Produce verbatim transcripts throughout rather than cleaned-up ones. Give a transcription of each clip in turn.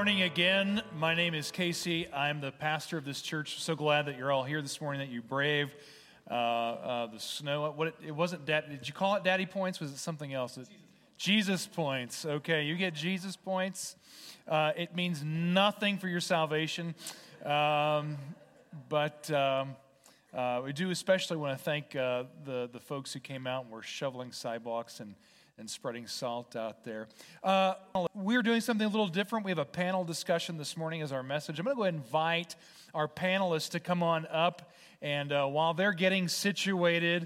morning again. My name is Casey. I'm the pastor of this church. So glad that you're all here this morning, that you braved uh, uh, the snow. What it, it wasn't. Dad, did you call it Daddy Points? Was it something else? Jesus, Jesus Points. Okay, you get Jesus Points. Uh, it means nothing for your salvation, um, but um, uh, we do especially want to thank uh, the the folks who came out and were shoveling sidewalks and. and spreading salt out there. Uh, we're doing something a little different. We have a panel discussion this morning as our message. I'm going to go ahead and invite our panelists to come on up, and uh, while they're getting situated,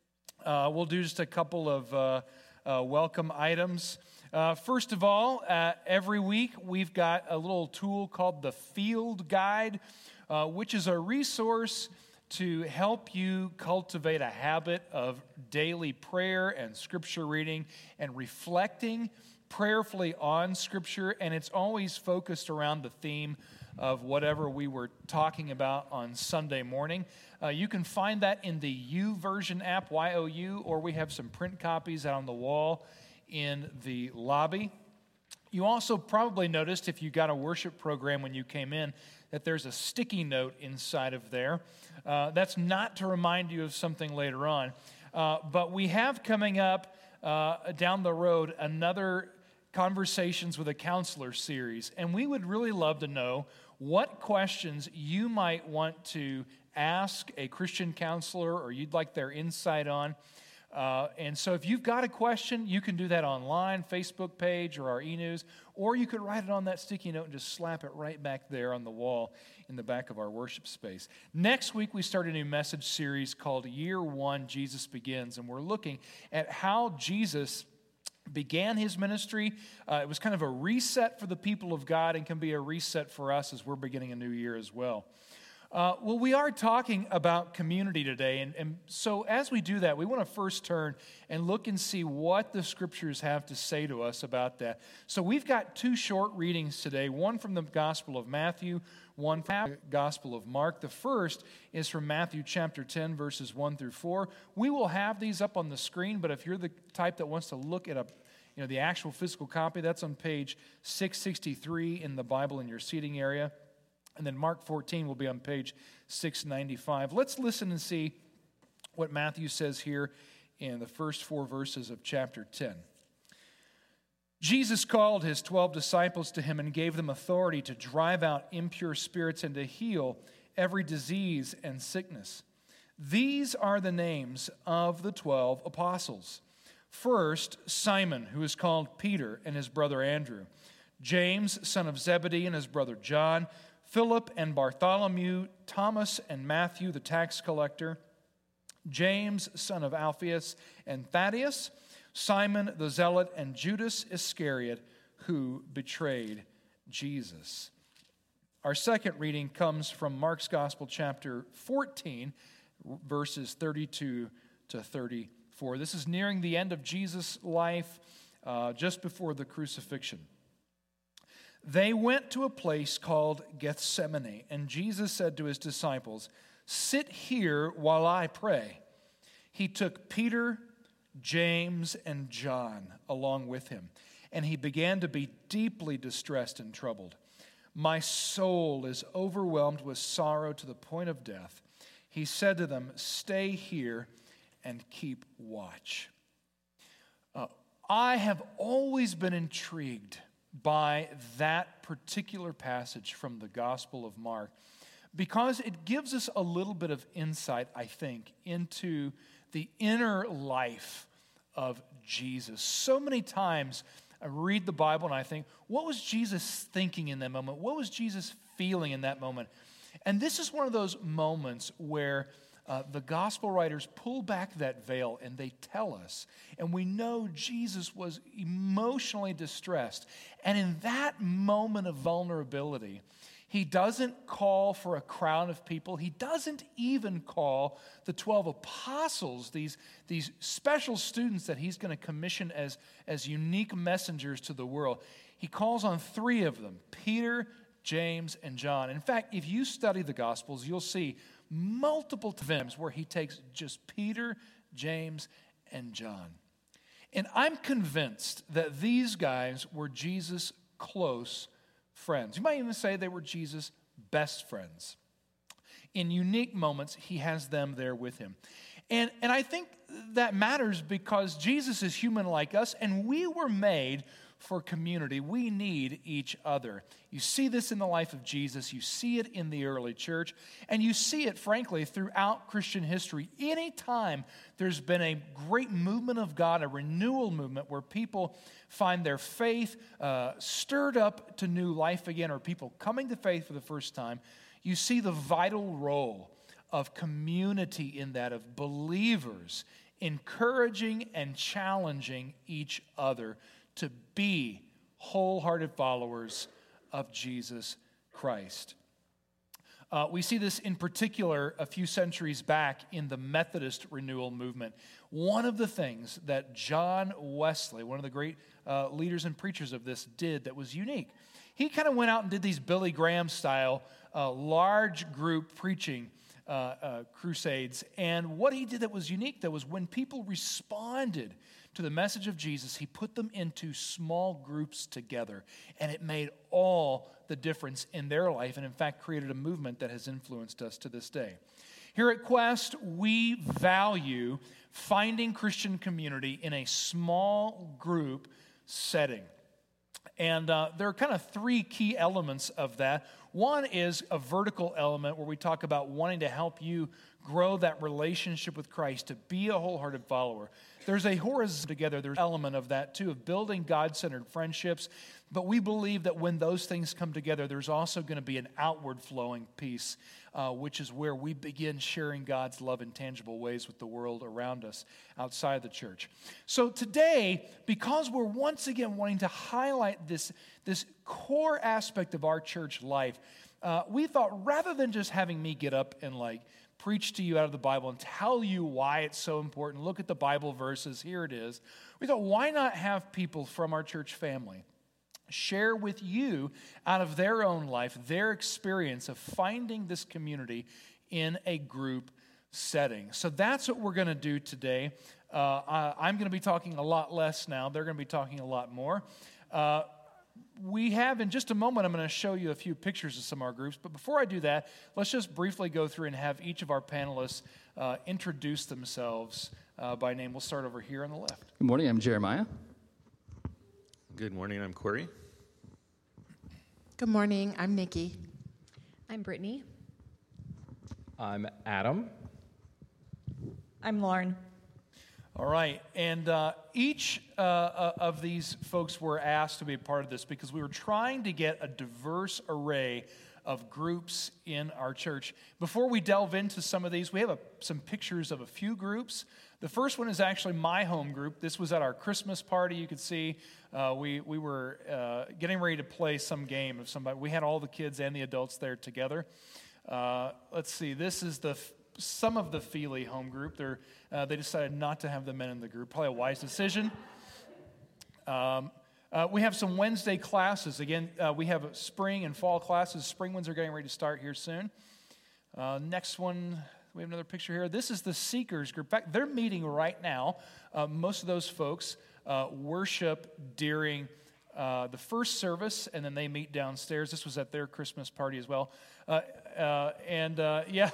uh, we'll do just a couple of uh, uh, welcome items. Uh, first of all, uh, every week we've got a little tool called the Field Guide, uh, which is a resource to help you cultivate a habit of daily prayer and scripture reading and reflecting prayerfully on scripture, and it's always focused around the theme of whatever we were talking about on Sunday morning. Uh, you can find that in the YouVersion app, Y O U, or we have some print copies out on the wall in the lobby. You also probably noticed, if you got a worship program when you came in, that there's a sticky note inside of there. Uh, that's not to remind you of something later on. Uh, but we have coming up uh, down the road another Conversations with a Counselor series. And we would really love to know what questions you might want to ask a Christian counselor or you'd like their insight on. Uh, and so if you've got a question, you can do that online, Facebook page or our e-news, or you could write it on that sticky note and just slap it right back there on the wall in the back of our worship space. Next week, we start a new message series called Year One, Jesus Begins, and we're looking at how Jesus began his ministry. Uh, it was kind of a reset for the people of God and can be a reset for us as we're beginning a new year as well. Uh, well, we are talking about community today, and, and so as we do that, we want to first turn and look and see what the Scriptures have to say to us about that. So we've got two short readings today, one from the Gospel of Matthew, one from the Gospel of Mark. The first is from Matthew chapter ten, verses one through four. We will have these up on the screen, but if you're the type that wants to look at a you know, the actual physical copy, that's on page six sixty-three in the Bible in your seating area. And then Mark fourteen will be on page six ninety-five. Let's listen and see what Matthew says here in the first four verses of chapter ten. Jesus called his twelve disciples to him and gave them authority to drive out impure spirits and to heal every disease and sickness. These are the names of the twelve apostles. First, Simon, who is called Peter, and his brother Andrew. James, son of Zebedee, and his brother John. Philip and Bartholomew, Thomas and Matthew, the tax collector, James, son of Alphaeus, and Thaddeus, Simon the Zealot, and Judas Iscariot, who betrayed Jesus. Our second reading comes from Mark's Gospel, chapter fourteen, verses thirty-two to thirty-four. This is nearing the end of Jesus' life, uh, just before the crucifixion. They went to a place called Gethsemane, and Jesus said to his disciples, "Sit here while I pray." He took Peter, James, and John along with him, and he began to be deeply distressed and troubled. "My soul is overwhelmed with sorrow to the point of death." He said to them, "Stay here and keep watch." Uh, I have always been intrigued by that particular passage from the Gospel of Mark, because it gives us a little bit of insight, I think, into the inner life of Jesus. So many times I read the Bible and I think, what was Jesus thinking in that moment? What was Jesus feeling in that moment? And this is one of those moments where Uh, the gospel writers pull back that veil and they tell us, and we know Jesus was emotionally distressed. And in that moment of vulnerability, he doesn't call for a crowd of people. He doesn't even call the twelve apostles, these, these special students that he's going to commission as, as unique messengers to the world. He calls on three of them, Peter, James, and John. In fact, if you study the Gospels, you'll see multiple times where he takes just Peter, James, and John. And I'm convinced that these guys were Jesus' close friends. You might even say they were Jesus' best friends. In unique moments, he has them there with him. And, and I think that matters because Jesus is human like us, and we were made for community. We need each other. You see this in the life of Jesus. You see it in the early church. And you see it, frankly, throughout Christian history. Anytime there's been a great movement of God, a renewal movement where people find their faith uh, stirred up to new life again, or people coming to faith for the first time, you see the vital role of community in that, of believers encouraging and challenging each other to be wholehearted followers of Jesus Christ. Uh, we see this in particular a few centuries back in the Methodist renewal movement. One of the things that John Wesley, one of the great uh, leaders and preachers of this, did that was unique, he kind of went out and did these Billy Graham style uh, large group preaching uh, uh, crusades. And what he did that was unique, that was when people responded to the message of Jesus, he put them into small groups together, and it made all the difference in their life, and in fact created a movement that has influenced us to this day. Here at Quest, we value finding Christian community in a small group setting. And uh, there are kind of three key elements of that. One is a vertical element where we talk about wanting to help you grow that relationship with Christ, to be a wholehearted follower. There's a horizontal together, there's an element of that too, of building God-centered friendships. But we believe that when those things come together, there's also going to be an outward flowing piece, uh, which is where we begin sharing God's love in tangible ways with the world around us outside the church. So today, because we're once again wanting to highlight this, this core aspect of our church life, uh, we thought rather than just having me get up and like preach to you out of the Bible and tell you why it's so important, look at the Bible verses, here it is, we thought, why not have people from our church family share with you out of their own life, their experience of finding this community in a group setting. So that's what we're going to do today. Uh, I'm going to be talking a lot less now. They're going to be talking a lot more. Uh, we have, in just a moment, I'm going to show you a few pictures of some of our groups. But before I do that, let's just briefly go through and have each of our panelists uh, introduce themselves uh, by name. We'll start over here on the left. Good morning. I'm Jeremiah. Good morning, I'm Corey. Good morning, I'm Nikki. I'm Brittany. I'm Adam. I'm Lauren. All right, and uh, each uh, of these folks were asked to be a part of this because we were trying to get a diverse array of groups in our church. Before we delve into some of these, we have a, some pictures of a few groups. The first one is actually my home group. This was at our Christmas party. You could see uh, we we were uh, getting ready to play some game of somebody. We had all the kids and the adults there together. Uh, let's see. This is the some of the Feely home group. They're, uh, they decided not to have the men in the group. Probably a wise decision. Um, uh, we have some Wednesday classes. Again, uh, we have spring and fall classes. Spring ones are getting ready to start here soon. Uh, next one. We have another picture here. This is the Seekers group. In fact, they're meeting right now. Uh, most of those folks uh, worship during uh, the first service, and then they meet downstairs. This was at their Christmas party as well. Uh, uh, and, uh, yeah.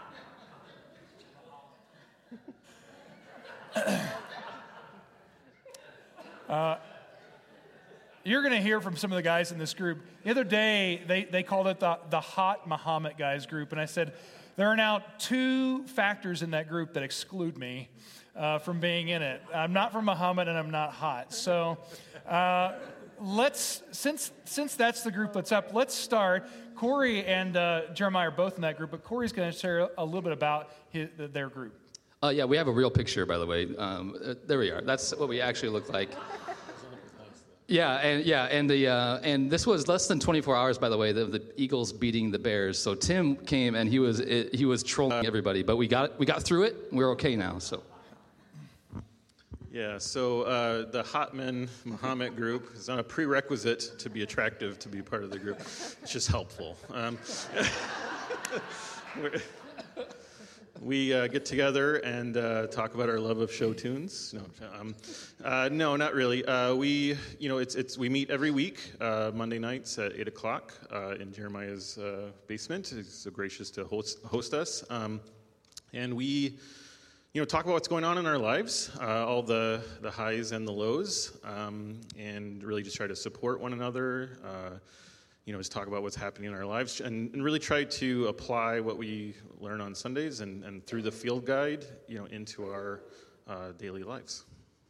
uh, you're going to hear from some of the guys in this group. The other day, they, they called it the, the Hot Muhammad Guys group, and I said, there are now two factors in that group that exclude me uh, from being in it. I'm not from Muhammad and I'm not hot. So uh, let's, since since that's the group that's up, let's start. Corey and uh, Jeremiah are both in that group, but Corey's going to share a little bit about his, their group. Uh, yeah, we have a real picture, by the way. Um, uh, there we are. That's what we actually look like. Yeah, and yeah, and the uh, and this was less than twenty-four hours, by the way. The, the Eagles beating the Bears. So Tim came and he was it, he was trolling everybody, but we got we got through it. We're okay now. So. Yeah. So uh, the Hot Men Muhammad group is not a prerequisite to be attractive to be part of the group. It's just helpful. Um, we uh, get together and uh, talk about our love of show tunes. No, um, uh, no, not really. Uh, we, you know, it's it's we meet every week uh, Monday nights at eight o'clock uh, in Jeremiah's uh, basement. He's so gracious to host host us, um, and we. You know, talk about what's going on in our lives, uh, all the, the highs and the lows, um, and really just try to support one another, uh, you know, just talk about what's happening in our lives, and, and really try to apply what we learn on Sundays and, and through the field guide, you know, into our uh, daily lives.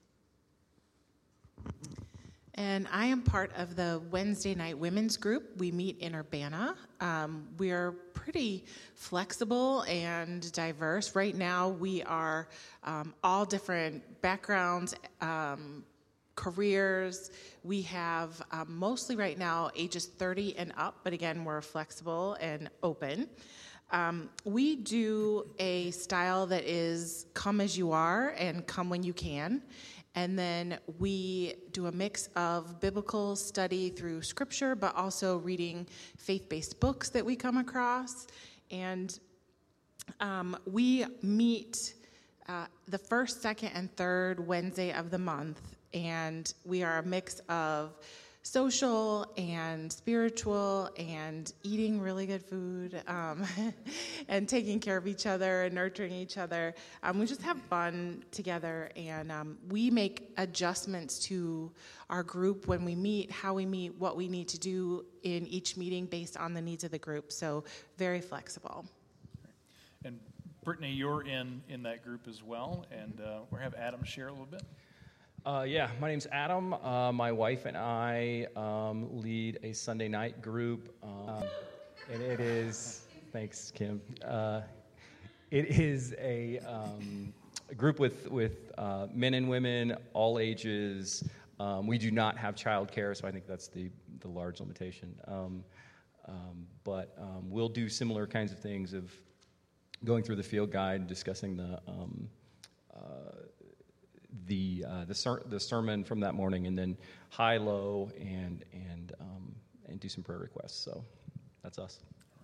And I am part of the Wednesday night women's group. We meet in Urbana. Um, we're pretty flexible and diverse. Right now, we are um, all different backgrounds, um, careers. We have um, mostly right now ages thirty and up, but again, we're flexible and open. Um, we do a style that is come as you are and come when you can. And then we do a mix of biblical study through scripture, but also reading faith-based books that we come across. And um, we meet uh, the first, second, and third Wednesday of the month. And we are a mix of social and spiritual and eating really good food um, and taking care of each other and nurturing each other. Um, we just have fun together, and um, we make adjustments to our group when we meet, how we meet, what we need to do in each meeting based on the needs of the group. So very flexible. And Brittany, you're in, in that group as well, and uh, we'll have Adam share a little bit. Uh, yeah, my name's Adam. Uh, my wife and I um, lead a Sunday night group, um, and it is, thanks, Kim. Uh, it is a, um, a group with, with uh, men and women, all ages. Um, we do not have childcare, so I think that's the, the large limitation. Um, um, but um, we'll do similar kinds of things of going through the field guide, discussing the um, uh, the uh, the, ser- the sermon from that morning, and then high, low, and and um, and do some prayer requests. So that's us.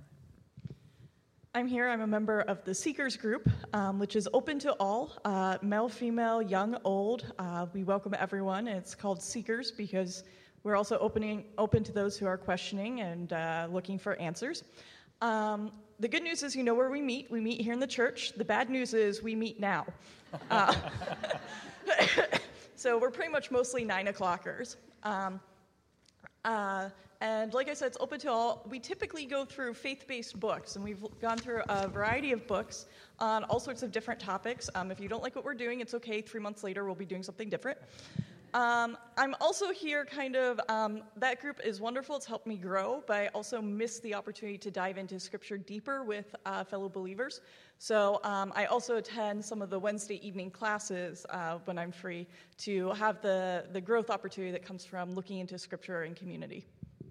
I'm here. I'm a member of the Seekers group, um, which is open to all, uh, male, female, young, old. Uh, we welcome everyone. It's called Seekers because we're also opening open to those who are questioning and uh, looking for answers. Um, the good news is you know where we meet. We meet here in the church. The bad news is we meet now. Uh, so we're pretty much mostly nine o'clockers. Um, uh, and like I said, it's open to all. We typically go through faith-based books, and we've gone through a variety of books on all sorts of different topics. Um, if you don't like what we're doing, it's okay. Three months later, we'll be doing something different. Um, I'm also here kind of, um, that group is wonderful. It's helped me grow, but I also miss the opportunity to dive into Scripture deeper with uh, fellow believers. So um, I also attend some of the Wednesday evening classes uh, when I'm free to have the, the growth opportunity that comes from looking into Scripture and community.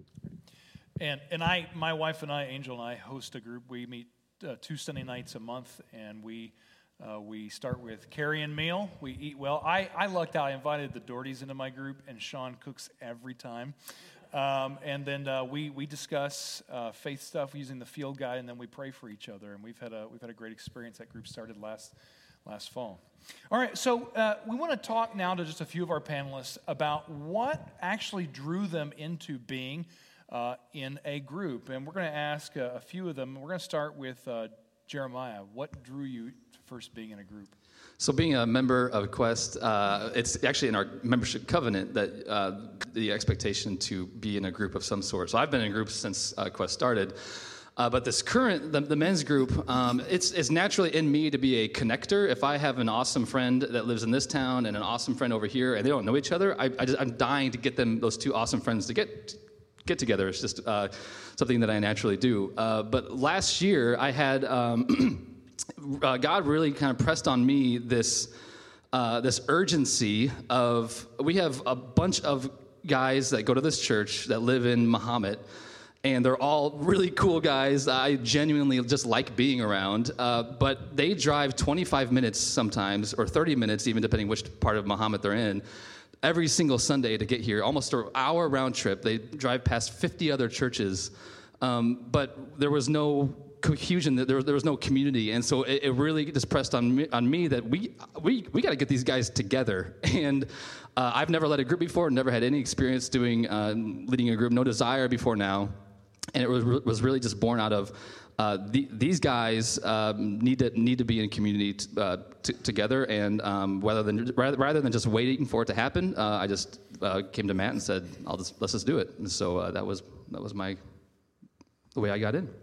And and I, my wife and I, Angel and I, host a group. We meet uh, two Sunday nights a month, and we uh, we start with carrying meal. We eat well. I, I lucked out. I invited the Dohertys into my group, and Sean cooks every time. Um, and then uh, we we discuss uh, faith stuff using the field guide, and then we pray for each other. And we've had a we've had a great experience. That group started last last fall. All right, so uh, we want to talk now to just a few of our panelists about what actually drew them into being uh, in a group, and we're going to ask uh, a few of them. We're going to start with uh, Jeremiah. What drew you to first being in a group? So being a member of Quest, uh, it's actually in our membership covenant that uh, the expectation to be in a group of some sort. So I've been in groups since uh, Quest started. Uh, but this current, the, the men's group, um, it's, it's naturally in me to be a connector. If I have an awesome friend that lives in this town and an awesome friend over here, and they don't know each other, I, I just, I'm dying to get them, those two awesome friends, to get get together. It's just uh, something that I naturally do. Uh, but last year, I had um, uh, God really kind of pressed on me this uh, this urgency of, we have a bunch of guys that go to this church that live in Mahomet. And they're all really cool guys I genuinely just like being around. Uh, but they drive twenty-five minutes sometimes, or thirty minutes, even depending which part of Mahomet they're in, every single Sunday to get here. Almost an hour round trip. They drive past fifty other churches. Um, but there was no cohesion, that there, there was no community, and so it, it really just pressed on me, on me that we we we got to get these guys together. And uh, I've never led a group before, never had any experience doing uh, leading a group, no desire before now, and it was was really just born out of uh, the, these guys um, need to need to be in community t- uh, t- together, and um, rather than rather, rather than just waiting for it to happen, uh, I just uh, came to Matt and said, "I'll just let's just do it." And so uh, that was that was my the way I got in.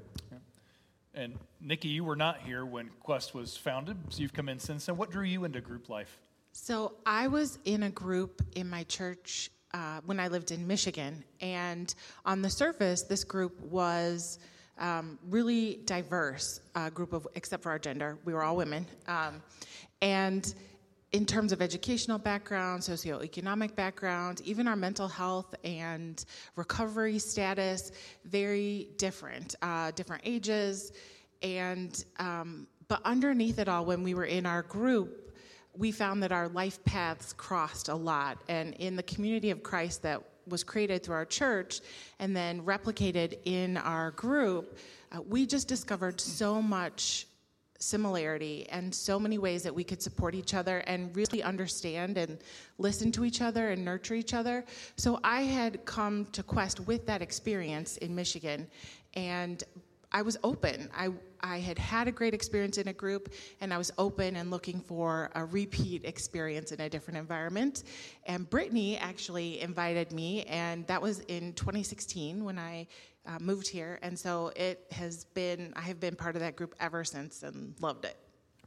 And Nikki, you were not here when Quest was founded, so you've come in since then. What drew you into group life? So I was in a group in my church uh, when I lived in Michigan, and on the surface, this group was um, really diverse. Uh, group of, except for our gender, we were all women, um, and in terms of educational background, socioeconomic background, even our mental health and recovery status, very different, uh, different ages. And um, but underneath it all, when we were in our group, we found that our life paths crossed a lot. And in the community of Christ that was created through our church and then replicated in our group, uh, we just discovered so much similarity and so many ways that we could support each other and really understand and listen to each other and nurture each other. So I had come to Quest with that experience in Michigan, and I was open. I I had had a great experience in a group, and I was open and looking for a repeat experience in a different environment. And Brittany actually invited me, and that was in twenty sixteen when I uh, moved here. And so it has been, I have been part of that group ever since and loved it.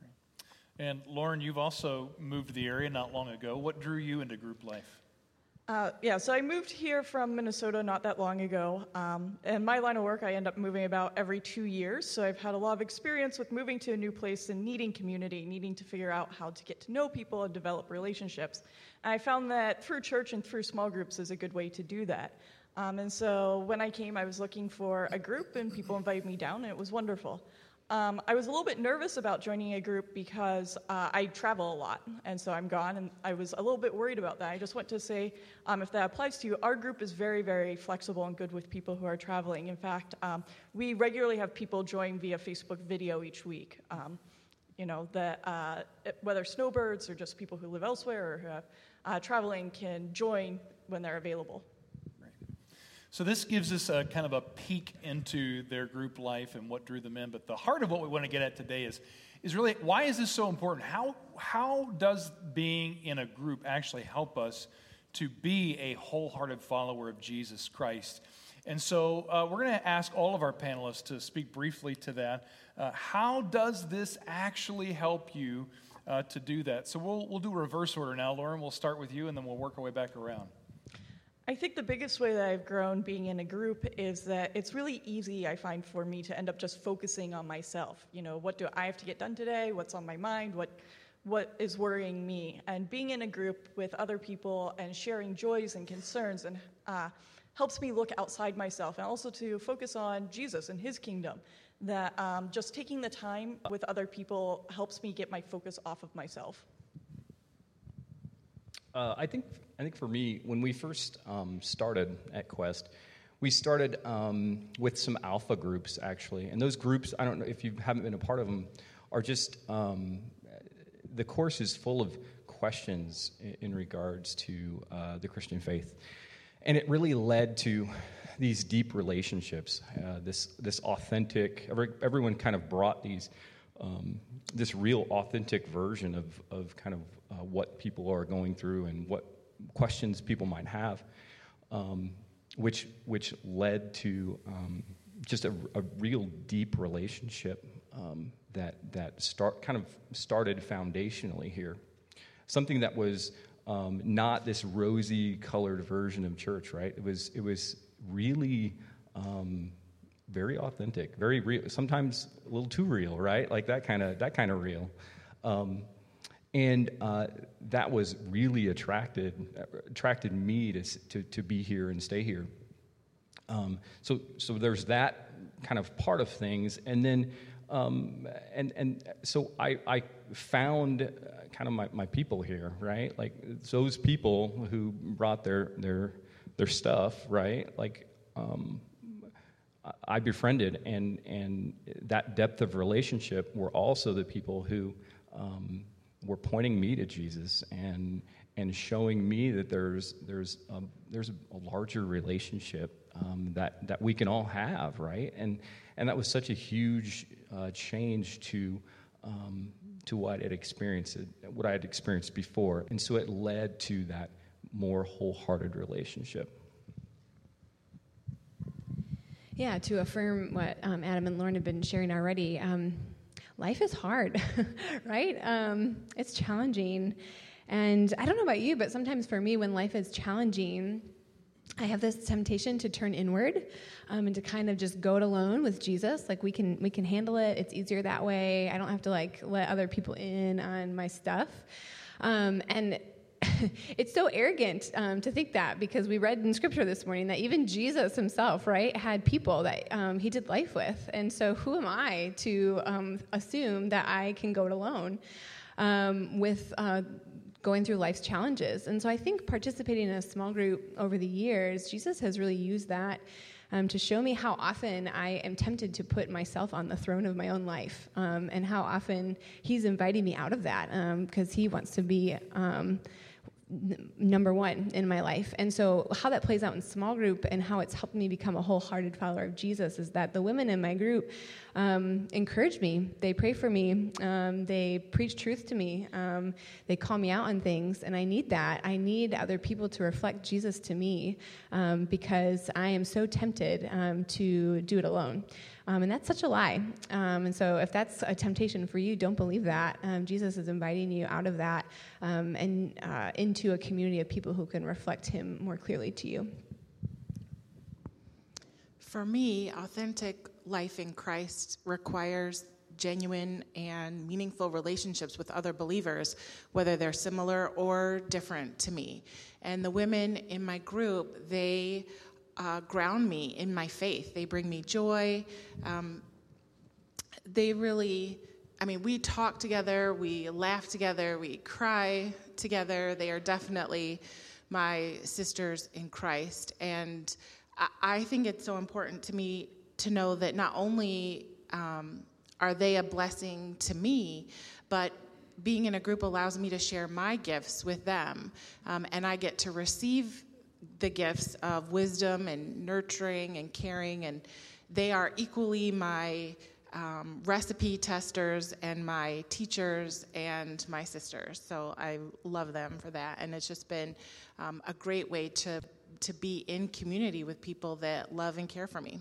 And Lauren, you've also moved to the area not long ago. What drew you into group life? Uh, yeah, so I moved here from Minnesota not that long ago. Um, and my line of work, I end up moving about every two years. So I've had a lot of experience with moving to a new place and needing community, needing to figure out how to get to know people and develop relationships. And I found that through church and through small groups is a good way to do that. Um, and so when I came, I was looking for a group, and people invited me down, and it was wonderful. Um, I was a little bit nervous about joining a group because uh, I travel a lot, and so I'm gone, and I was a little bit worried about that. I just want to say, um, if that applies to you, our group is very, very flexible and good with people who are traveling. In fact, um, we regularly have people join via Facebook video each week. Um, you know, that uh, whether snowbirds or just people who live elsewhere or who have uh, traveling can join when they're available. So this gives us a kind of a peek into their group life and what drew them in. But the heart of what we want to get at today is, is really, why is this so important? How, how does being in a group actually help us to be a wholehearted follower of Jesus Christ? And so uh, we're going to ask all of our panelists to speak briefly to that. Uh, how does this actually help you uh, to do that? So we'll, we'll do a reverse order now. Lauren, we'll start with you, and then we'll work our way back around. I think the biggest way that I've grown being in a group is that it's really easy, I find, for me to end up just focusing on myself. You know, what do I have to get done today? What's on my mind? What what is worrying me? And being in a group with other people and sharing joys and concerns and uh, helps me look outside myself and also to focus on Jesus and his kingdom. That um, just taking the time with other people helps me get my focus off of myself. Uh, I think I think for me, when we first um, started at Quest, we started um, with some alpha groups, actually. And those groups, I don't know if you haven't been a part of them, are just, um, the course is full of questions in, in regards to uh, the Christian faith. And it really led to these deep relationships, uh, this this authentic, every, everyone kind of brought these, um, this real authentic version of, of kind of uh, what people are going through and what questions people might have, um, which which led to um, just a, a real deep relationship um, that that start kind of started foundationally here. Something that was um, not this rosy colored version of church, right? It was it was really um, very authentic, very real. Sometimes a little too real, right? Like that kind of that kind of real. Um, And uh, that was really attracted attracted me to to, to be here and stay here. Um, so so there's that kind of part of things, and then um, and and so I I found kind of my, my people here, right? Like those people who brought their their their stuff, right? Like um, I befriended, and and that depth of relationship were also the people who um, were pointing me to Jesus and and showing me that there's there's a, there's a larger relationship um, that that we can all have, right? And and that was such a huge uh, change to um, to what I had experienced, what I had experienced before, and so it led to that more wholehearted relationship. Yeah, to affirm what um, Adam and Lauren have been sharing already, um, life is hard, right? Um, it's challenging. And I don't know about you, but sometimes for me, when life is challenging, I have this temptation to turn inward um, and to kind of just go it alone with Jesus. Like we can we can handle it. It's easier that way. I don't have to like let other people in on my stuff. Um, and it's so arrogant um, to think that, because we read in Scripture this morning that even Jesus himself, right, had people that um, he did life with. And so who am I to um, assume that I can go it alone um, with uh, going through life's challenges? And so I think participating in a small group over the years, Jesus has really used that Um, to show me how often I am tempted to put myself on the throne of my own life, um, and how often he's inviting me out of that, because um, he wants to be um, n- number one in my life. And so how that plays out in small group and how it's helped me become a wholehearted follower of Jesus is that the women in my group um, encourage me. They pray for me. Um, they preach truth to me. Um, they call me out on things, and I need that. I need other people to reflect Jesus to me um, because I am so tempted um, to do it alone. Um, and that's such a lie. Um, and so if that's a temptation for you, don't believe that. Um, Jesus is inviting you out of that um, and uh, into a community of people who can reflect him more clearly to you. For me, authentic life in Christ requires genuine and meaningful relationships with other believers, whether they're similar or different to me. And the women in my group, they uh, ground me in my faith. They bring me joy. Um, they really, I mean, we talk together, we laugh together, we cry together. They are definitely my sisters in Christ. And I think it's so important to me to know that not only um, are they a blessing to me, but being in a group allows me to share my gifts with them. Um, and I get to receive the gifts of wisdom and nurturing and caring. And they are equally my um, recipe testers and my teachers and my sisters. So I love them for that. And it's just been um, a great way to to be in community with people that love and care for me.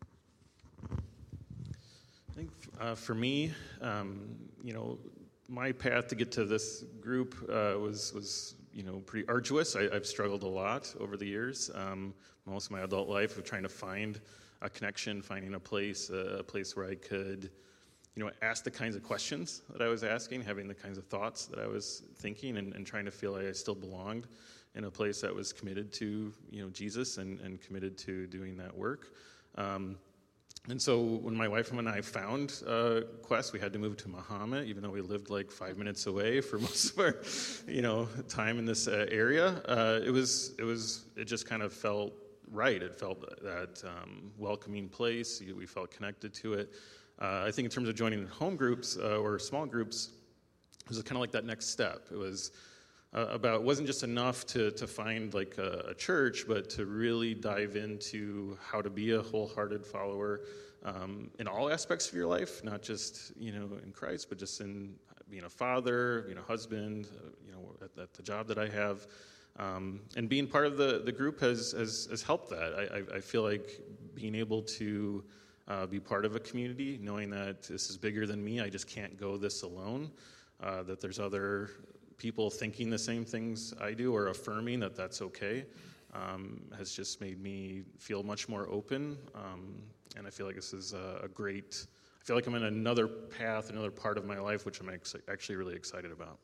I think uh, for me, um, you know, my path to get to this group uh, was, was, you know, pretty arduous. I, I've struggled a lot over the years, um, most of my adult life, of trying to find a connection, finding a place, uh, a place where I could, you know, ask the kinds of questions that I was asking, having the kinds of thoughts that I was thinking, and, and trying to feel like I still belonged in a place that was committed to, you know, Jesus and, and committed to doing that work. Um, and so when my wife and I found uh, Quest, we had to move to Mahomet, even though we lived like five minutes away for most of our, you know, time in this uh, area. Uh, it was, it was, it just kind of felt right. It felt that um, welcoming place. We felt connected to it. Uh, I think in terms of joining home groups uh, or small groups, it was kind of like that next step. It was Uh, about, it wasn't just enough to, to find like a, a church, but to really dive into how to be a wholehearted follower um, in all aspects of your life, not just, you know, in Christ, but just in being a father, being a husband, uh, you know, at, at the job that I have. Um, and being part of the, the group has, has, has helped that. I, I, I feel like being able to uh, be part of a community, knowing that this is bigger than me, I just can't go this alone, uh, that there's other people thinking the same things I do or affirming that that's okay, um, has just made me feel much more open. Um, and I feel like this is a, a great, I feel like I'm in another path, another part of my life, which I'm ex- actually really excited about.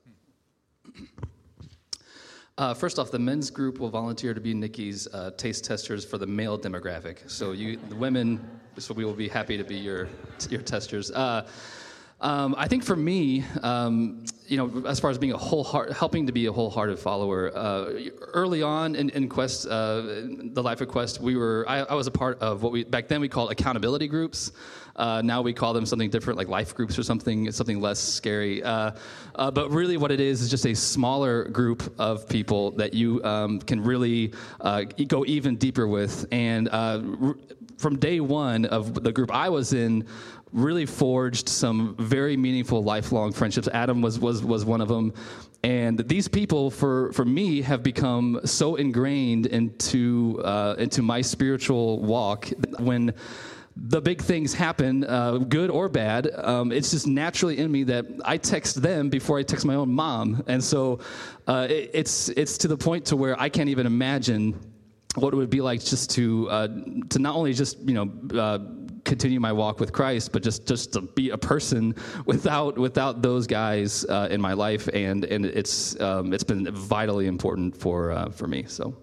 Uh, first off, the men's group will volunteer to be Nikki's uh, taste testers for the male demographic. So you, the women, so we will be happy to be your your testers. Uh, Um, I think for me, um, you know, as far as being a whole heart, helping to be a wholehearted follower, uh, early on in, in Quest, uh, the Life of Quest, we were, I, I was a part of what we, back then we called accountability groups. Uh, now we call them something different, like life groups or something, something less scary. Uh, uh, but really what it is is just a smaller group of people that you um, can really uh, go even deeper with. And uh, r- from day one of the group I was in, really forged some very meaningful lifelong friendships. Adam was was was one of them. And these people, for, for me, have become so ingrained into uh, into my spiritual walk. When the big things happen, uh, good or bad, um, it's just naturally in me that I text them before I text my own mom. And so uh, it, it's it's to the point to where I can't even imagine what it would be like just to uh, to not only just, you know, uh, continue my walk with Christ, but just, just to be a person without without those guys uh, in my life, and and it's um, it's been vitally important for uh, for me. So.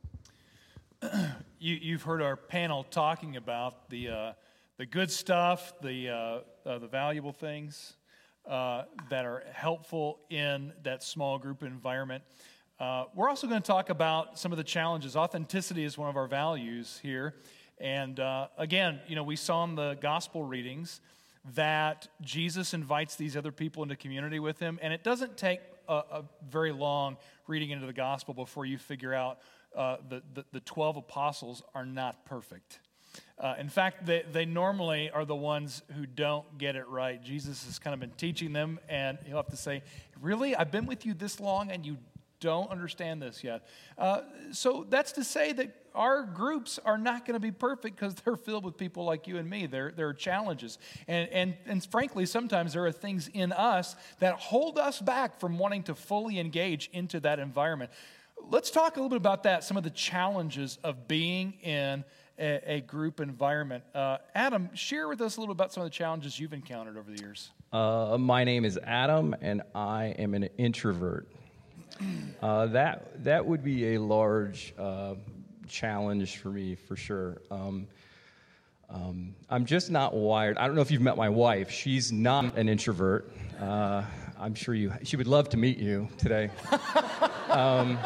You, you've heard our panel talking about the uh, the good stuff, the uh, uh, the valuable things uh, that are helpful in that small group environment. Uh, we're also going to talk about some of the challenges. Authenticity is one of our values here, and uh, again, you know, we saw in the gospel readings that Jesus invites these other people into community with him, and it doesn't take a, a very long reading into the gospel before you figure out. Uh, the, the, the twelve apostles are not perfect. Uh, in fact, they, they normally are the ones who don't get it right. Jesus has kind of been teaching them, and he'll have to say, really? I've been with you this long, and you don't understand this yet. Uh, so that's to say that our groups are not going to be perfect because they're filled with people like you and me. There, there are challenges. And, and, and frankly, sometimes there are things in us that hold us back from wanting to fully engage into that environment. Let's talk a little bit about that, some of the challenges of being in a, a group environment. Uh, Adam, share with us a little about some of the challenges you've encountered over the years. Uh, my name is Adam, and I am an introvert. Uh, that that would be a large uh, challenge for me, for sure. Um, um, I'm just not wired. I don't know if you've met my wife. She's not an introvert. Uh, I'm sure you. She would love to meet you today. um,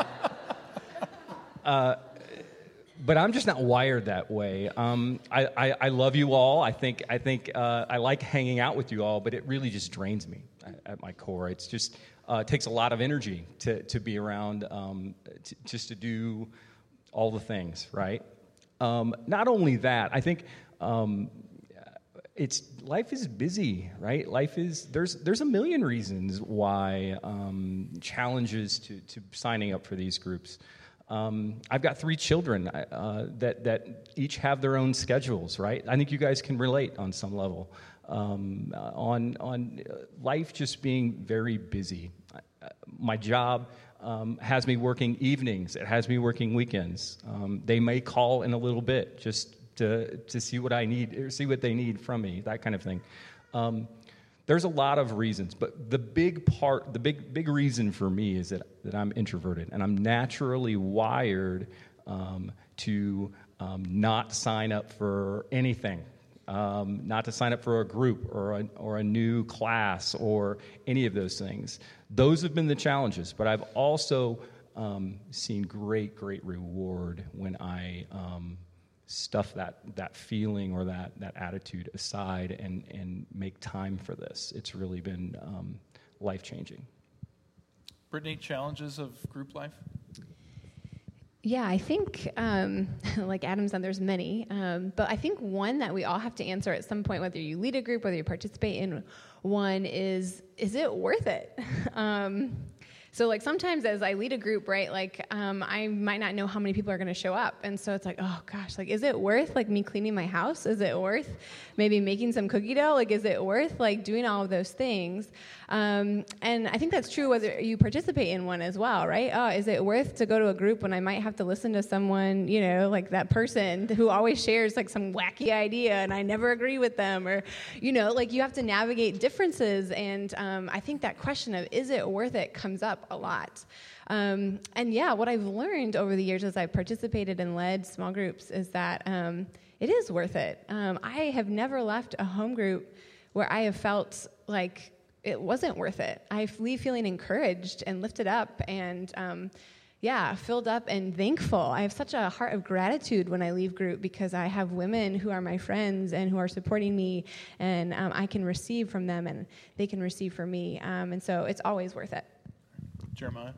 uh, but I'm just not wired that way. Um, I, I, I love you all. I think I think uh, I like hanging out with you all, but it really just drains me at, at my core. It's just uh, it takes a lot of energy to to be around, um, to, just to do all the things, right? Um, not only that, I think. Um, It's life is busy, right? Life is there's there's a million reasons why um, challenges to, to signing up for these groups. Um, I've got three children uh, that that each have their own schedules, right? I think you guys can relate on some level um, uh, on on life just being very busy. Uh, my job um, has me working evenings. It has me working weekends. Um, they may call in a little bit just. To, to see what I need, or see what they need from me, that kind of thing. Um, there's a lot of reasons, but the big part, the big big reason for me is that, that I'm introverted, and I'm naturally wired um, to um, not sign up for anything, um, not to sign up for a group or a, or a new class or any of those things. Those have been the challenges, but I've also um, seen great, great reward when I um, stuff that that feeling or that that attitude aside and and make time for this. It's really been um, life-changing. Brittany, challenges of group life? Yeah, I think, um, like Adam said, there's many, um, but I think one that we all have to answer at some point, whether you lead a group, whether you participate in one, is, is it worth it? um, So, like, sometimes as I lead a group, right, like, um, I might not know how many people are going to show up. And so it's like, oh, gosh, like, is it worth, like, me cleaning my house? Is it worth maybe making some cookie dough? Like, is it worth, like, doing all of those things? Um, and I think that's true whether you participate in one as well, right? Oh, is it worth to go to a group when I might have to listen to someone, you know, like that person who always shares, like, some wacky idea and I never agree with them? Or, you know, like, you have to navigate differences. And um, I think that question of, is it worth it, comes up a lot. Um, and yeah, what I've learned over the years as I've participated and led small groups is that um, it is worth it. Um, I have never left a home group where I have felt like it wasn't worth it. I leave feeling encouraged and lifted up and, um, yeah, filled up and thankful. I have such a heart of gratitude when I leave group because I have women who are my friends and who are supporting me, and um, I can receive from them and they can receive from me. Um, and so it's always worth it. Jeremiah?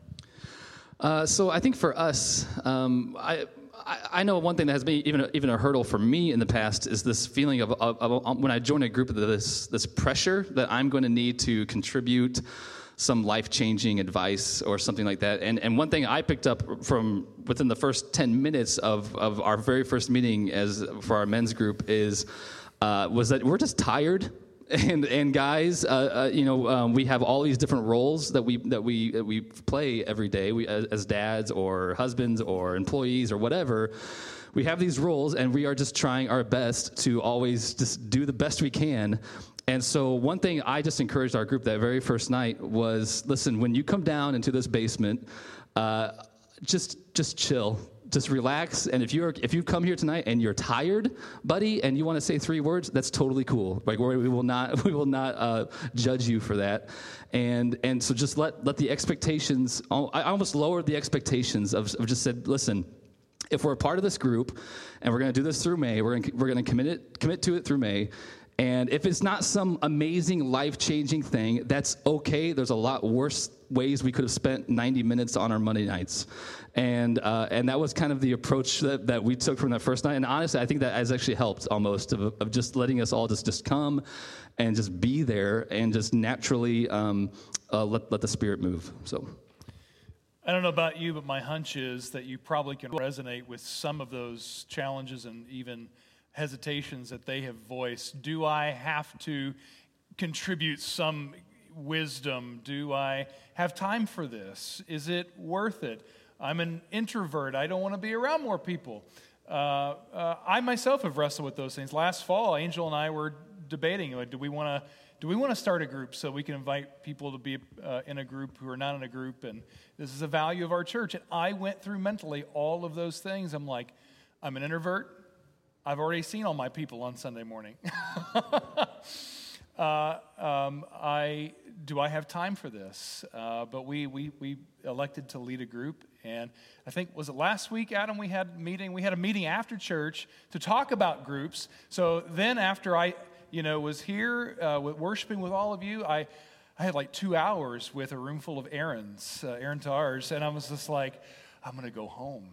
Uh, so I think for us, um, I, I I know one thing that has been even a, even a hurdle for me in the past is this feeling of, of, of when I join a group, this this pressure that I'm going to need to contribute some life-changing advice or something like that. And and one thing I picked up from within the first ten minutes of, of our very first meeting as for our men's group is uh, was that we're just tired. And and guys, uh, uh, you know, um, we have all these different roles that we that we that we play every day. We as, as dads or husbands or employees or whatever. We have these roles, and we are just trying our best to always just do the best we can. And so one thing I just encouraged our group that very first night was, listen, when you come down into this basement, uh, just just chill. Just relax, and if you're if you come here tonight and you're tired, buddy, and you want to say three words, that's totally cool. Like we we will not we will not uh, judge you for that, and and so just let let the expectations. I almost lowered the expectations of, of just said, listen, if we're a part of this group, and we're going to do this through May, we're gonna, we're going to commit it commit to it through May. And if it's not some amazing, life-changing thing, that's okay. There's a lot worse ways we could have spent ninety minutes on our Monday nights. And uh, and that was kind of the approach that, that we took from that first night. And honestly, I think that has actually helped almost of, of just letting us all just, just come and just be there and just naturally um, uh, let, let the Spirit move. So. I don't know about you, but my hunch is that you probably can resonate with some of those challenges and even hesitations that they have voiced. Do I have to contribute some wisdom? Do I have time for this? Is it worth it? I'm an introvert. I don't want to be around more people. Uh, uh, I myself have wrestled with those things. Last fall, Angel and I were debating, do we want to do we want to start a group so we can invite people to be uh, in a group who are not in a group, and this is a value of our church. And I went through mentally all of those things. I'm like, I'm an introvert. I've already seen all my people on Sunday morning. uh, um, I do I have time for this? Uh, but we we we elected to lead a group, and I think was it last week, Adam? We had a meeting. We had a meeting after church to talk about groups. So then, after I you know was here uh, with worshiping with all of you, I I had like two hours with a room full of Aarons, uh, Aaron Tars, and I was just like, I'm gonna go home.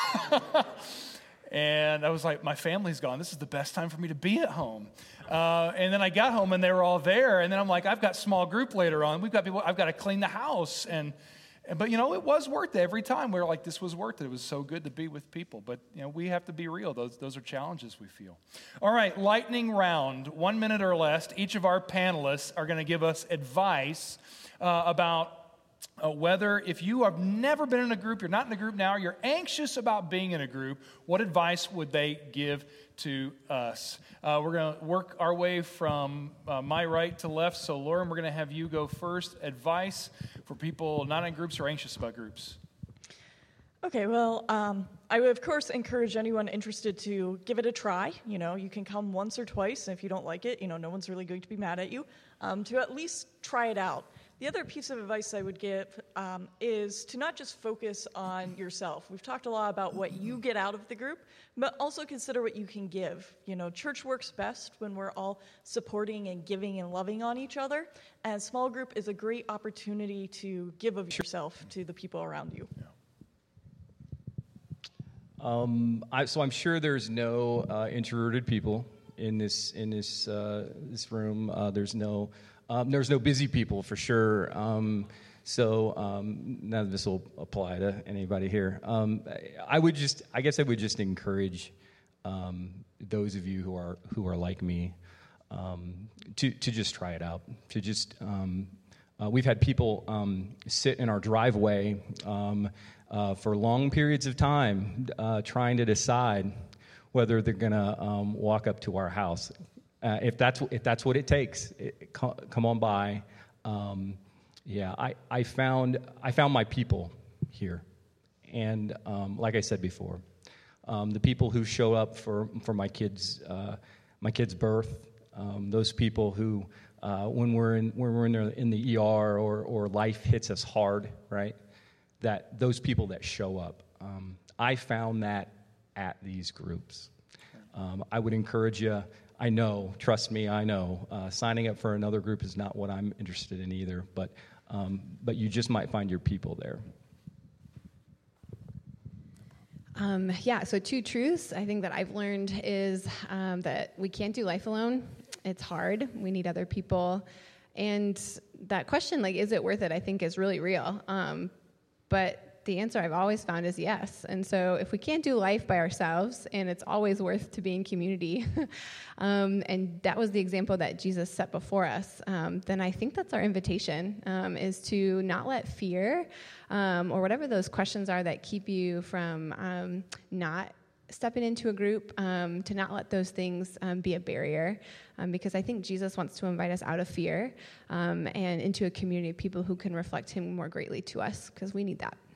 And I was like, my family's gone. This is the best time for me to be at home. Uh, and then I got home, and they were all there. And then I'm like, I've got small group later on. We've got people. I've got to clean the house. And, but you know, it was worth it every time. We were like, this was worth it. It was so good to be with people. But you know, we have to be real. Those those are challenges we feel. All right, lightning round. One minute or less. Each of our panelists are going to give us advice uh, about. Uh, whether if you have never been in a group, you're not in a group now, you're anxious about being in a group, what advice would they give to us? Uh, we're going to work our way from uh, my right to left. So, Lauren, we're going to have you go first. Advice for people not in groups or anxious about groups. Okay, well, um, I would, of course, encourage anyone interested to give it a try. You know, you can come once or twice, and if you don't like it, you know, no one's really going to be mad at you, um, to at least try it out. The other piece of advice I would give um, is to not just focus on yourself. We've talked a lot about what you get out of the group, but also consider what you can give. You know, church works best when we're all supporting and giving and loving on each other, and small group is a great opportunity to give of yourself to the people around you. Yeah. Um, I, so I'm sure there's no uh, introverted people in this in this uh, this room. Uh, there's no um, there's no busy people for sure. Um, so um, none of this will apply to anybody here. Um, I would just I guess I would just encourage um, those of you who are who are like me um, to to just try it out. To just um, uh, we've had people um, sit in our driveway. Um, Uh, for long periods of time, uh, trying to decide whether they're going to um, walk up to our house. Uh, if that's if that's what it takes, it, come, come on by. Um, yeah, I, I found I found my people here, and um, like I said before, um, the people who show up for for my kids uh, my kids' birth, um, those people who uh, when we're in when we're in the, in the E R or or life hits us hard, right? That those people that show up, um, I found that at these groups. Um, I would encourage you. I know, trust me, I know. Uh, signing up for another group is not what I'm interested in either, but um, but you just might find your people there. Um, yeah, so two truths I think that I've learned is um, that we can't do life alone. It's hard. We need other people. And that question, like, is it worth it, I think is really real. Um, but the answer I've always found is yes. And so if we can't do life by ourselves, and it's always worth to be in community, um, and that was the example that Jesus set before us, um, then I think that's our invitation, um, is to not let fear um, or whatever those questions are that keep you from um, not stepping into a group, um, to not let those things um, be a barrier, um, because I think Jesus wants to invite us out of fear um, and into a community of people who can reflect him more greatly to us, because we need that.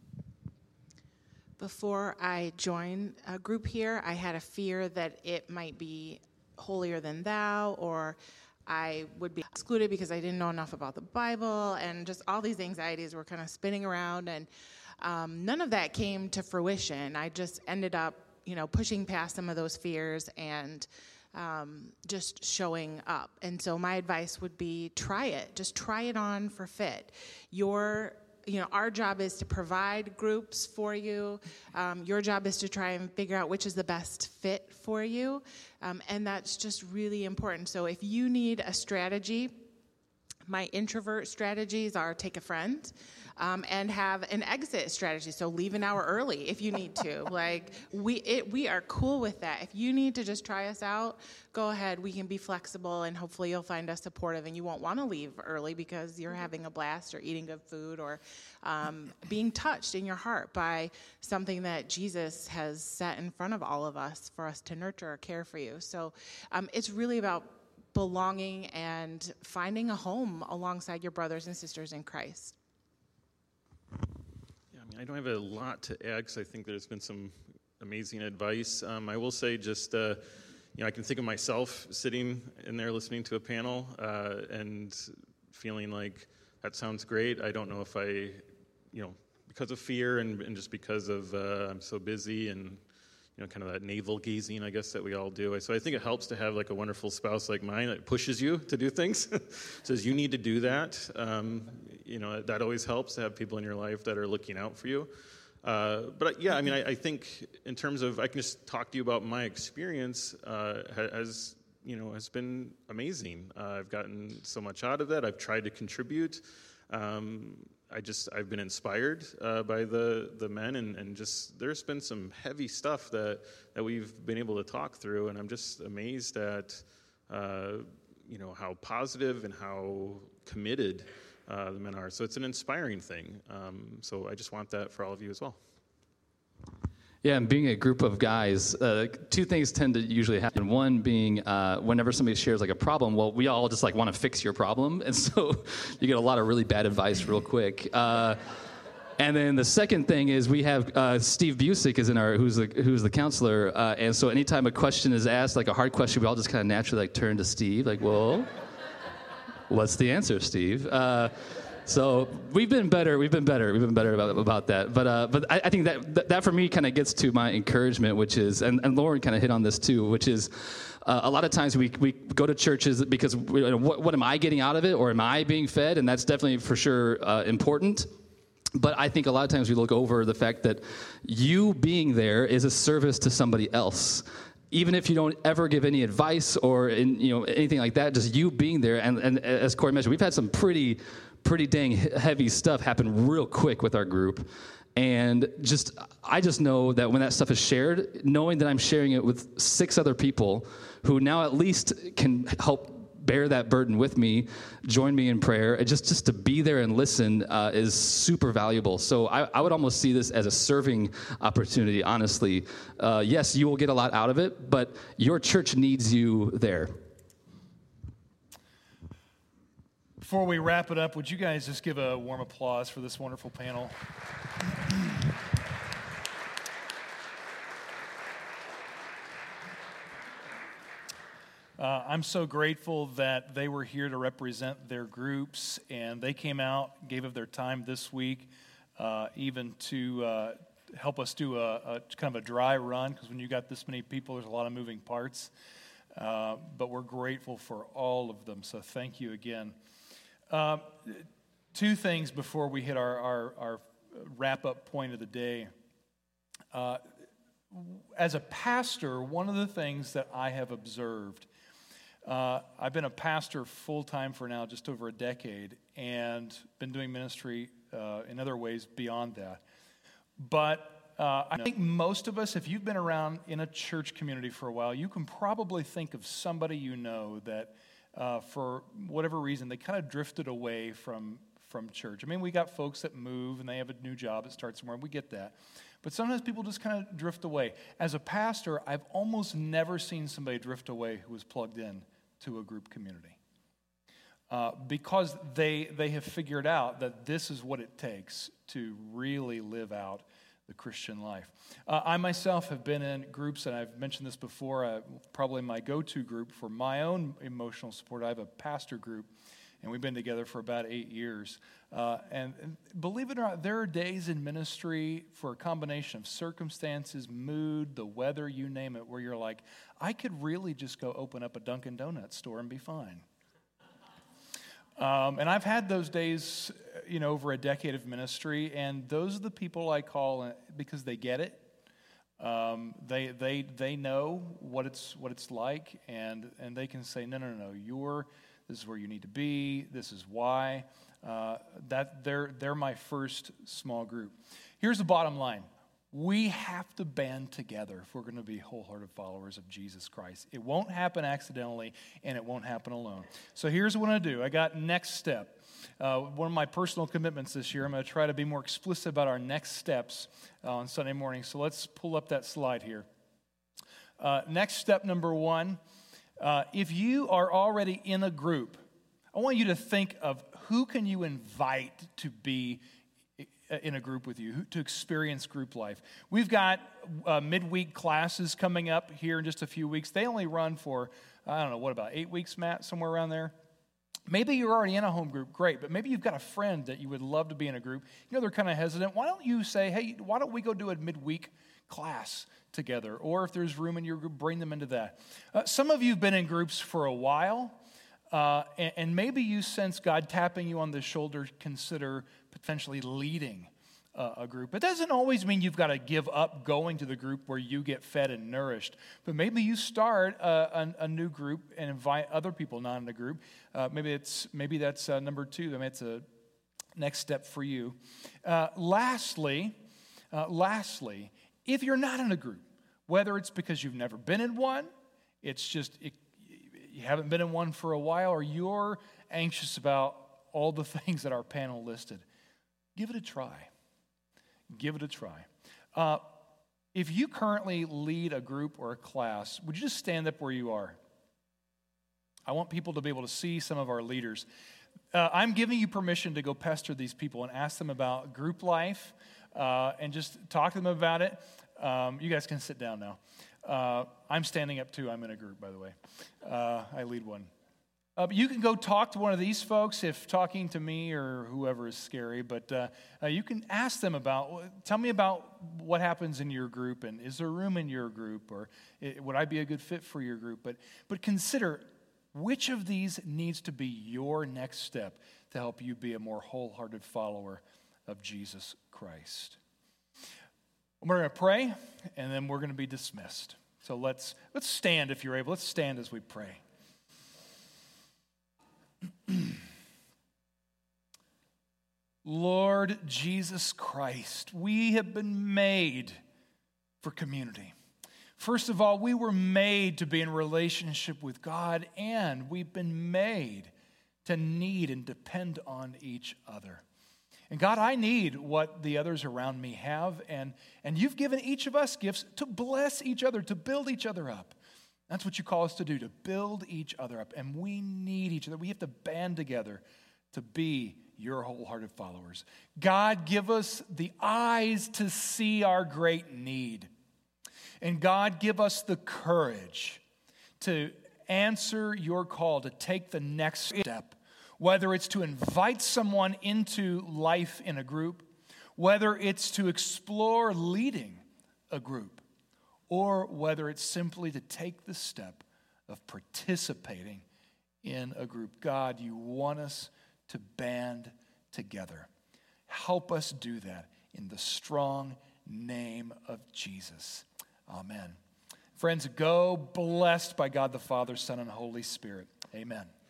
Before I joined a group here, I had a fear that it might be holier than thou, or I would be excluded because I didn't know enough about the Bible, and just all these anxieties were kind of spinning around, and um, none of that came to fruition. I just ended up, you know, pushing past some of those fears and um, just showing up. And so my advice would be try it. Just try it on for fit. Your You know, our job is to provide groups for you. Um, your job is to try and figure out which is the best fit for you. Um, and that's just really important. So if you need a strategy, my introvert strategies are take a friend um, and have an exit strategy. So leave an hour early if you need to. Like we it, we are cool with that. If you need to just try us out, go ahead. We can be flexible, and hopefully you'll find us supportive, and you won't want to leave early because you're having a blast or eating good food or um, being touched in your heart by something that Jesus has set in front of all of us for us to nurture or care for you. So um, it's really about belonging and finding a home alongside your brothers and sisters in Christ. Yeah, I mean, I don't have a lot to add because I think there's been some amazing advice. Um, I will say just, uh, you know, I can think of myself sitting in there listening to a panel uh, and feeling like that sounds great. I don't know if I, you know, because of fear and, and just because of uh, I'm so busy and you know, kind of that navel gazing, I guess, that we all do. So I think it helps to have like a wonderful spouse like mine that pushes you to do things, says you need to do that. Um, you know, that always helps to have people in your life that are looking out for you. Uh, but yeah, I mean, I, I think in terms of, I can just talk to you about my experience uh, has, you know, has been amazing. Uh, I've gotten so much out of that. I've tried to contribute. Um, I just, I've been inspired uh, by the, the men, and, and just, there's been some heavy stuff that, that we've been able to talk through, and I'm just amazed at, uh, you know, how positive and how committed uh, the men are. So it's an inspiring thing. Um, so I just want that for all of you as well. Yeah, and being a group of guys, uh, two things tend to usually happen. One being uh, whenever somebody shares like a problem, well, we all just like want to fix your problem, and so you get a lot of really bad advice real quick. Uh, and then the second thing is we have uh, Steve Busick is in our who's the who's the counselor, uh, and so anytime a question is asked, like a hard question, we all just kind of naturally like turn to Steve, like, well, what's the answer, Steve? Uh, So we've been better. We've been better. We've been better about about that. But uh, but I, I think that, that that for me kind of gets to my encouragement, which is, and, and Lauren kind of hit on this too, which is uh, a lot of times we we go to churches because we, what, what am I getting out of it, or am I being fed? And that's definitely for sure uh, important. But I think a lot of times we look over the fact that you being there is a service to somebody else. Even if you don't ever give any advice or in, you know anything like that, just you being there. And, and as Corey mentioned, we've had some pretty pretty dang heavy stuff happen real quick with our group. And just I just know that when that stuff is shared, knowing that I'm sharing it with six other people who now at least can help bear that burden with me, join me in prayer, and just, just to be there and listen uh, is super valuable. So I, I would almost see this as a serving opportunity, honestly. Uh, yes, you will get a lot out of it, but your church needs you there. Before we wrap it up, would you guys just give a warm applause for this wonderful panel? Uh, I'm so grateful that they were here to represent their groups, and they came out, gave of their time this week, uh, even to uh, help us do a, a kind of a dry run, because when you got this many people, there's a lot of moving parts. Uh, but we're grateful for all of them, so thank you again. Uh, two things before we hit our, our, our wrap-up point of the day. Uh, as a pastor, one of the things that I have observed, uh, I've been a pastor full-time for now just over a decade, and been doing ministry uh, in other ways beyond that. But Uh, I think most of us, if you've been around in a church community for a while, you can probably think of somebody you know that uh, for whatever reason, they kind of drifted away from, from church. I mean, we got folks that move and they have a new job that starts somewhere, we get that. But sometimes people just kind of drift away. As a pastor, I've almost never seen somebody drift away who was plugged in to a group community. Uh, because they they have figured out that this is what it takes to really live out the Christian life. Uh, I myself have been in groups, and I've mentioned this before, uh, probably my go-to group for my own emotional support. I have a pastor group, and we've been together for about eight years. Uh, and, and believe it or not, there are days in ministry for a combination of circumstances, mood, the weather, you name it, where you're like, I could really just go open up a Dunkin' Donuts store and be fine. Um, and I've had those days, you know, over a decade of ministry, and those are the people I call because they get it. Um, they they they know what it's what it's like, and and they can say, no, no, no, you're this is where you need to be. This is why. Uh, that they're they're my first small group. Here's the bottom line. We have to band together if we're going to be wholehearted followers of Jesus Christ. It won't happen accidentally, and it won't happen alone. So here's what I'm going to do. I got next step. Uh, one of my personal commitments this year, I'm going to try to be more explicit about our next steps uh, on Sunday morning. So let's pull up that slide here. Uh, next step number one, uh, if you are already in a group, I want you to think of who can you invite to be in a group with you, to experience group life. We've got uh, midweek classes coming up here in just a few weeks. They only run for, I don't know, what about eight weeks, Matt, somewhere around there? Maybe you're already in a home group, great, but maybe you've got a friend that you would love to be in a group. You know, they're kind of hesitant. Why don't you say, hey, why don't we go do a midweek class together? Or if there's room in your group, bring them into that. Uh, some of you have been in groups for a while, uh, and, and maybe you sense God tapping you on the shoulder, consider potentially leading uh, a group. It doesn't always mean you've got to give up going to the group where you get fed and nourished, but maybe you start a, a, a new group and invite other people not in the group. Uh, maybe it's maybe that's uh, number two. I mean, it's a next step for you. Uh, lastly, uh, lastly, if you're not in a group, whether it's because you've never been in one, it's just it, you haven't been in one for a while, or you're anxious about all the things that our panel listed, give it a try. Give it a try. Uh, if you currently lead a group or a class, would you just stand up where you are? I want people to be able to see some of our leaders. Uh, I'm giving you permission to go pester these people and ask them about group life uh, and just talk to them about it. Um, you guys can sit down now. Uh, I'm standing up too. I'm in a group, by the way. Uh, I lead one. Uh, but you can go talk to one of these folks if talking to me or whoever is scary, but uh, uh, you can ask them about, tell me about what happens in your group, and is there room in your group, or would I be a good fit for your group? But, but consider which of these needs to be your next step to help you be a more wholehearted follower of Jesus Christ. We're going to pray, and then we're going to be dismissed. So let's let's stand if you're able. Let's stand as we pray. Lord Jesus Christ, we have been made for community. First of all, we were made to be in relationship with God, and we've been made to need and depend on each other. And God, I need what the others around me have, and, and you've given each of us gifts to bless each other, to build each other up. That's what you call us to do, to build each other up. And we need each other. We have to band together to be your wholehearted followers. God, give us the eyes to see our great need. And God, give us the courage to answer your call to take the next step, whether it's to invite someone into life in a group, whether it's to explore leading a group, or whether it's simply to take the step of participating in a group. God, you want us to band together. Help us do that in the strong name of Jesus. Amen. Friends, go blessed by God the Father, Son, and Holy Spirit. Amen.